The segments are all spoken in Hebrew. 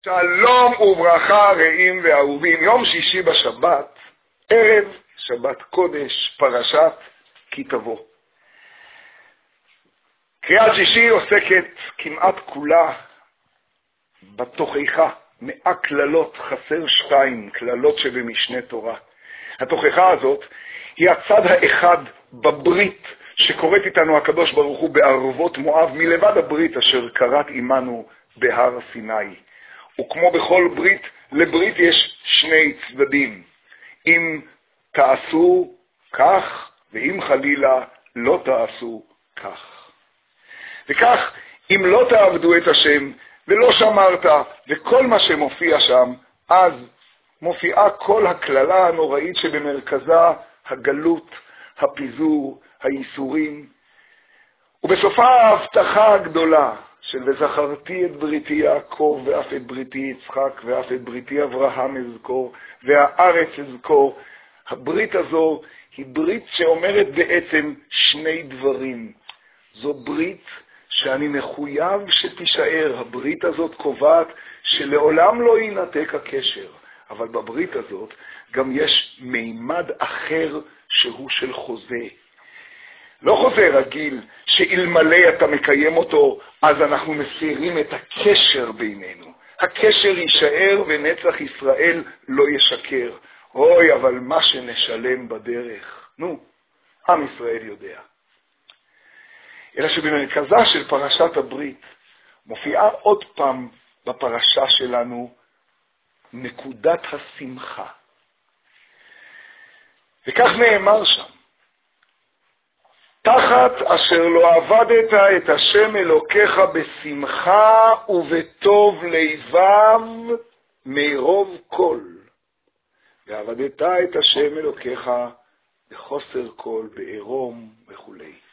שלום וברכה רעים ואהובים. יום שישי בשבת, ערב שבת קודש, פרשת כי תבוא. קריאת שישי עוסקת כמעט כולה בתוכחה, 100 כללות, חסר 2 כללות שבמשנה תורה. התוכחה הזאת היא הצד האחד בברית שקוראת איתנו הקדוש ברוך הוא בערבות מואב, מלבד הברית אשר קראת עמנו בהר סיני. וכמו בכל ברית, לברית יש 2 צדדים. אם תעשו כך, ואם חלילה לא תעשו כך. וכך, אם לא תעבדו את השם ולא שמרת, וכל מה שמופיע שם, אז מופיעה כל הכללה הנוראית שבמרכזה הגלות, הפיזור, הייסורים, ובסופה ההבטחה הגדולה של וזכרתי את בריתי יעקב ואף את בריתי יצחק ואף את בריתי אברהם אזכור והארץ אזכור. הברית הזו היא ברית שאומרת בעצם 2 דברים. זו ברית שאני מחויב שתישאר. הברית הזאת קובעת שלעולם לא ינתק הקשר, אבל בברית הזאת גם יש מימד אחר שהוא של חוזה. לא חוזה רגיל שאלמלא אתה מקיים אותו אז אנחנו מסירים את הקשר בינינו. הקשר יישאר ונצח ישראל לא ישקר. אוי, אבל מה שנשלם בדרך, עם ישראל יודע. אלא שבמרכזה של פרשת הברית מופיעה עוד פעם בפרשה שלנו נקודת השמחה. וכך נאמר שם, תחת אשר לא עבדת את השם אלוקיך בשמחה ובטוב לבב מרוב כל, ועבדת את השם אלוקיך בחוסר כל, בעירום וכו'.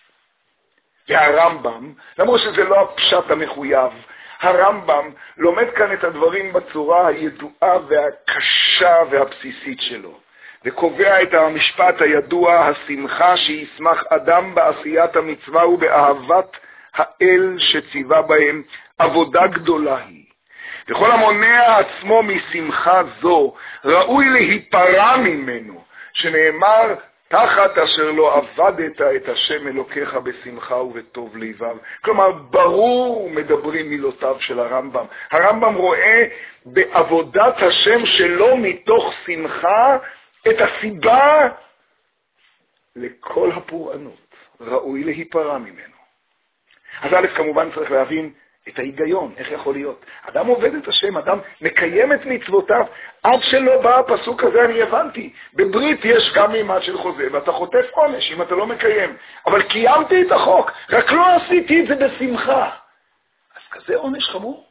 והרמב"ם, למרות שזה לא הפשט המחויב, הרמב"ם לומד כאן את הדברים בצורה הידועה והקשה והבסיסית שלו, וקובע את המשפט הידוע, השמחה שישמח אדם בעשיית המצווה ובאהבת האל שציווה בהם, עבודה גדולה היא. וכל המונע עצמו משמחה זו ראוי להיפרע ממנו, שנאמר תחת אשר לא עבדת את השם אלוקיך בשמחה ובטוב לבב. כלומר, ברור מדברים מילותיו של הרמב"ם. הרמב"ם רואה בעבודת השם שלו מתוך שמחה את הסיבה לכל הפורענות. ראוי להיפרע ממנו. אז א', כמובן צריך להבין את ההיגיון, איך יכול להיות. אדם עובד את השם, אדם מקיים את מצוותיו, עד שלא בא הפסוק הזה אני הבנתי. בברית יש גם מימד של חוזה, ואתה חוטף עונש אם אתה לא מקיים. אבל קיימתי את החוק, רק לא עשיתי את זה בשמחה. אז כזה עונש חמור.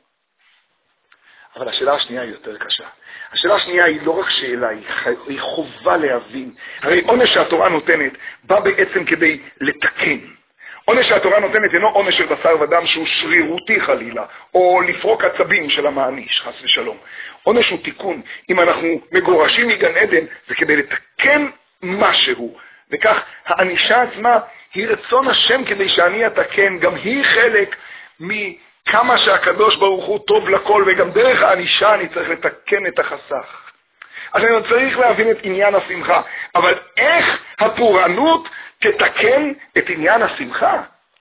אבל השאלה השנייה היא יותר קשה. השאלה השנייה היא לא רק שאלה, היא חובה להבין. הרי עונש שהתורה נותנת בא בעצם כדי לתקן. עונש שהתורה נותנת אינו עונש של בשר ודם שהוא שרירותי חלילה, או לפרוק עצבים של המעניש, חס ושלום. עונש הוא תיקון. אם אנחנו מגורשים מגן עדן, זה כדי לתקן משהו. וכך הענישה עצמה היא רצון השם כדי שאני אתקן. גם היא חלק מכמה שהקדוש ברוך הוא טוב לכל, וגם דרך הענישה אני צריך לתקן את החסך. אז אני צריך להבין את עניין השמחה. אבל איך הפורענות תתקן את עניין השמחה?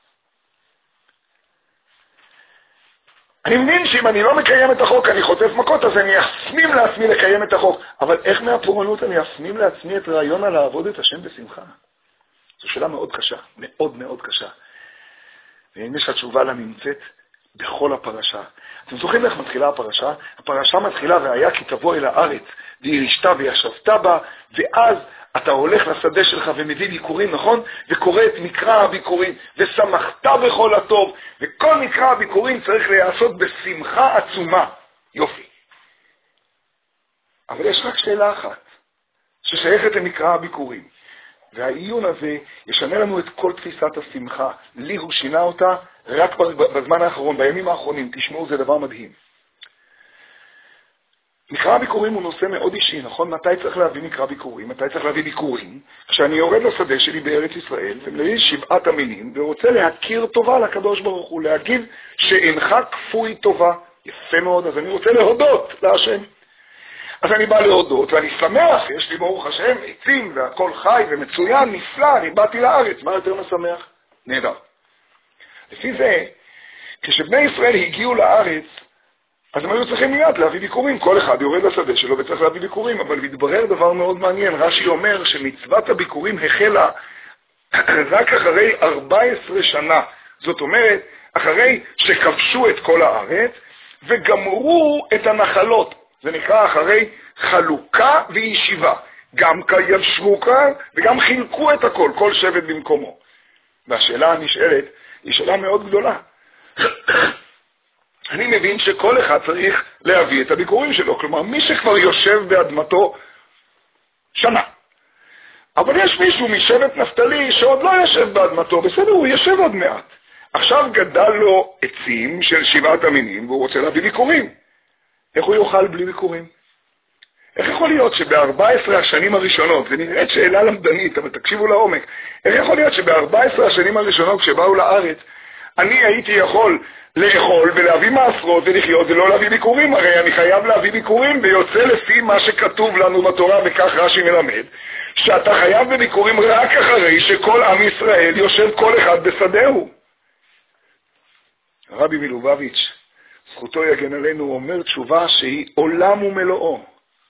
אני מבין שאם אני לא מקיים את החוק, אני חוטף מכות, אז אני אפנים לעצמי לקיים את החוק. אבל איך מהפורענות אני אפנים לעצמי את רעיון על לעבוד את השם בשמחה? זו שאלה מאוד קשה, מאוד מאוד קשה. והנה שהתשובה לה נמצאת בכל הפרשה. אתם זוכרים איך מתחילה הפרשה? הפרשה מתחילה והיה כי תבוא אל הארץ, וירשת וישבת בה, ואז אתה הולך לשדה שלך ומביא ביקורים, נכון? וקורא את מקרא הביקורים, ושמחת בכל הטוב, וכל מקרא הביקורים צריך להיעשות בשמחה עצומה. יופי. אבל יש רק שאלה אחת, ששייכת למקרא הביקורים. והעיון הזה ישנה לנו את כל תפיסת השמחה. לי הוא שינה אותה רק בזמן האחרון, בימים האחרונים. תשמעו, זה דבר מדהים. מקרא ביקורים הוא נושא מאוד אישי, נכון? מתי צריך להביא מקרא ביקורים? מתי צריך להביא ביקורים? כשאני יורד לשדה שלי בארץ ישראל, ומביא 7 המינים, ורוצה להכיר טובה לקדוש ברוך הוא, להגיד שאינך כפוי טובה, יפה מאוד, אז אני רוצה להודות להשם. אז אני בא להודות, ואני שמח, יש לי ברוך השם, עצים, והכל חי ומצוין, נפלא, אני באתי לארץ, מה יותר משמח? נהדר. לפי זה, כשבני ישראל הגיעו לארץ, אז הם היו צריכים מיד להביא ביקורים, כל אחד יורד לשדה שלו וצריך להביא ביקורים, אבל מתברר דבר מאוד מעניין, רש"י אומר שמצוות הביקורים החלה רק אחרי 14 שנה, זאת אומרת, אחרי שכבשו את כל הארץ וגמרו את הנחלות, זה נקרא אחרי חלוקה וישיבה, גם ישבו כאן וגם חילקו את הכל, כל שבט במקומו. והשאלה הנשאלת היא שאלה מאוד גדולה. אני מבין שכל אחד צריך להביא את הביקורים שלו, כלומר מי שכבר יושב באדמתו שנה. אבל יש מישהו משבט נפתלי שעוד לא יושב באדמתו, בסדר, הוא יושב עוד מעט. עכשיו גדל לו עצים של 7 המינים והוא רוצה להביא ביקורים. איך הוא יוכל בלי ביקורים? איך יכול להיות שב-14 השנים הראשונות, ונראית שאלה למדנית, אבל תקשיבו לעומק, איך יכול להיות שב-14 השנים הראשונות כשבאו לארץ, אני הייתי יכול לאכול ולהביא מעשרות ולחיות ולא להביא ביקורים? הרי אני חייב להביא ביקורים, ויוצא לפי מה שכתוב לנו בתורה, וכך רש"י מלמד, שאתה חייב בביקורים רק אחרי שכל עם ישראל יושב כל אחד בשדהו. הרבי מלובביץ', זכותו יגן עלינו, אומר תשובה שהיא עולם ומלואו.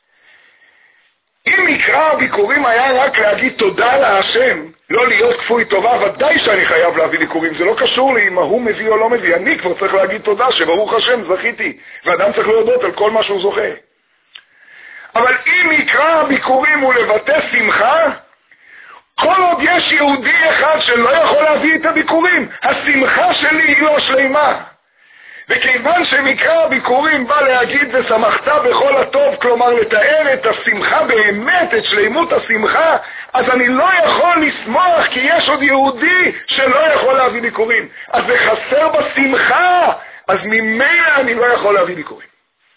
אם מקרא הביקורים היה רק להגיד תודה להשם, לא להיות כפוי טובה, ודאי שאני חייב להביא ביקורים, זה לא קשור לי אם הוא מביא או לא מביא, אני כבר צריך להגיד תודה שברוך השם זכיתי, ואדם צריך להודות על כל מה שהוא זוכה. אבל אם מקרא הביקורים הוא לבטא שמחה, כל עוד יש יהודי אחד שלא יכול להביא את הביקורים, השמחה שלי היא לא שלמה. וכיוון שמקרא הביקורים בא להגיד ושמחת בכל הטוב, כלומר לתאר את השמחה באמת, את שלימות השמחה, אז אני לא יכול לשמוח כי יש עוד יהודי שלא יכול להביא ביקורים. אז זה חסר בשמחה, אז ממילא אני לא יכול להביא ביקורים.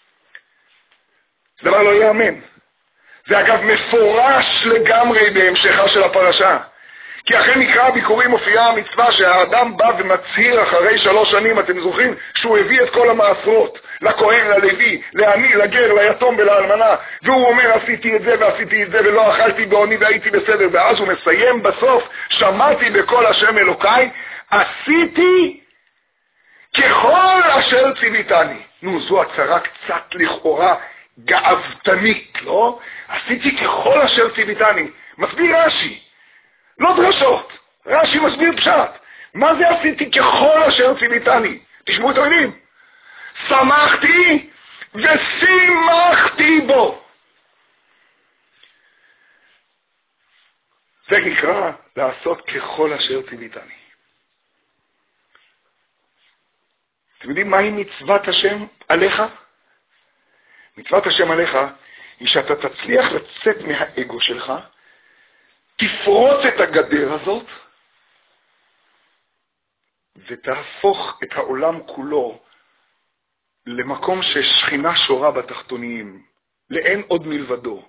זה דבר לא יאמן. זה אגב מפורש לגמרי בהמשכה של הפרשה. כי אחרי מקרא הביקורים מופיעה המצווה שהאדם בא ומצהיר אחרי 3 שנים, אתם זוכרים, שהוא הביא את כל המעשרות, לכהן, ללוי, לעני, לגר, ליתום ולאלמנה, והוא אומר עשיתי את זה ועשיתי את זה ולא אכלתי בעוני והייתי בסדר, ואז הוא מסיים בסוף, שמעתי בקול השם אלוקיי, עשיתי ככל אשר ציוויתני. נו, זו הצהרה קצת לכאורה גאוותנית, לא? עשיתי ככל אשר ציוויתני. מסביר רש"י, לא דרשות, רש"י מסביר פשט. מה זה עשיתי ככל אשר ציוויתני? תשמעו את המילים. שמחתי ושימחתי בו. זה נקרא לעשות ככל אשר ציוויתני. אתם יודעים מהי מצוות השם עליך? מצוות השם עליך היא שאתה תצליח לצאת מהאגו שלך, תפרוץ את הגדר הזאת, ותהפוך את העולם כולו למקום ששכינה שורה בתחתוניים, לאין עוד מלבדו.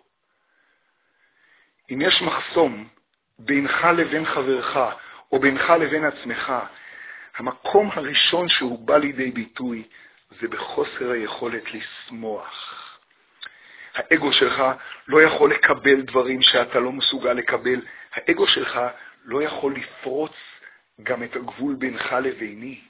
אם יש מחסום בינך לבין חברך, או בינך לבין עצמך, המקום הראשון שהוא בא לידי ביטוי, זה בחוסר היכולת לשמוח. האגו שלך לא יכול לקבל דברים שאתה לא מסוגל לקבל. האגו שלך לא יכול לפרוץ גם את הגבול בינך לביני.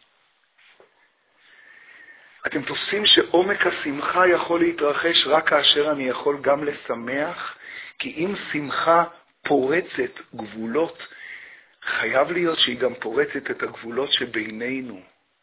אתם תופסים שעומק השמחה יכול להתרחש רק כאשר אני יכול גם לשמח, כי אם שמחה פורצת גבולות, חייב להיות שהיא גם פורצת את הגבולות שבינינו.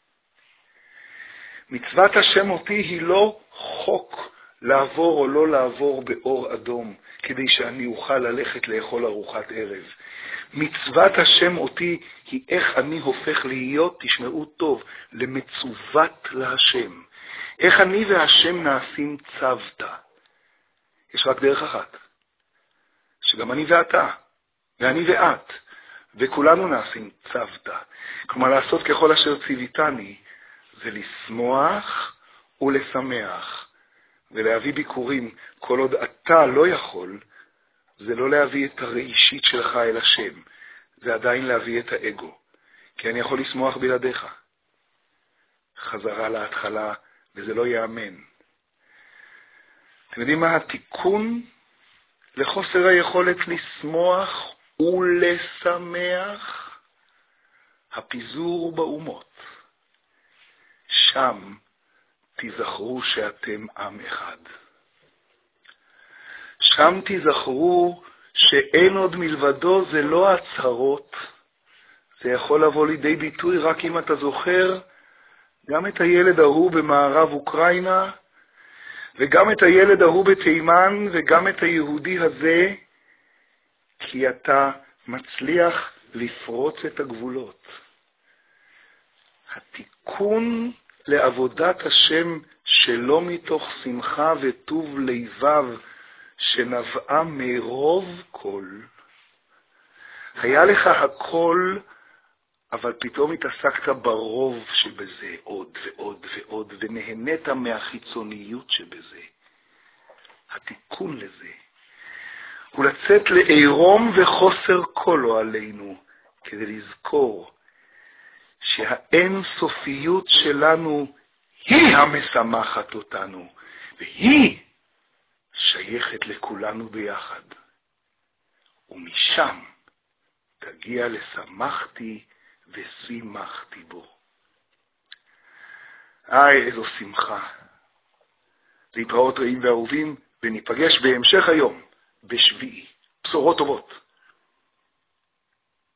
מצוות השם אותי היא לא חוק לעבור או לא לעבור באור אדום, כדי שאני אוכל ללכת לאכול ארוחת ערב. מצוות השם אותי היא איך אני הופך להיות, תשמעו טוב, למצוות להשם. איך אני והשם נעשים צוותא. יש רק דרך אחת, שגם אני ואתה, ואני ואת, וכולנו נעשים צוותא. כלומר, לעשות ככל אשר ציוויתני, זה לשמוח ולשמח. ולהביא ביקורים, כל עוד אתה לא יכול, זה לא להביא את הראשית שלך אל השם, זה עדיין להביא את האגו, כי אני יכול לשמוח בלעדיך. חזרה להתחלה וזה לא יאמן. אתם יודעים מה התיקון לחוסר היכולת לשמוח ולשמח? הפיזור באומות. שם תזכרו שאתם עם אחד. שם תזכרו שאין עוד מלבדו, זה לא הצהרות. זה יכול לבוא לידי ביטוי רק אם אתה זוכר גם את הילד ההוא במערב אוקראינה, וגם את הילד ההוא בתימן, וגם את היהודי הזה, כי אתה מצליח לפרוץ את הגבולות. התיקון לעבודת השם שלא מתוך שמחה וטוב לבב שנבעה מרוב כל. היה לך הכל, אבל פתאום התעסקת ברוב שבזה עוד ועוד ועוד, ונהנית מהחיצוניות שבזה. התיקון לזה הוא לצאת לעירום וחוסר קולו עלינו, כדי לזכור שהאין סופיות שלנו היא המשמחת אותנו, והיא שייכת לכולנו ביחד. ומשם תגיע לשמחתי ושימחתי בו. איזו שמחה. להתראות רעים ואהובים, וניפגש בהמשך היום, בשביעי. בשורות טובות.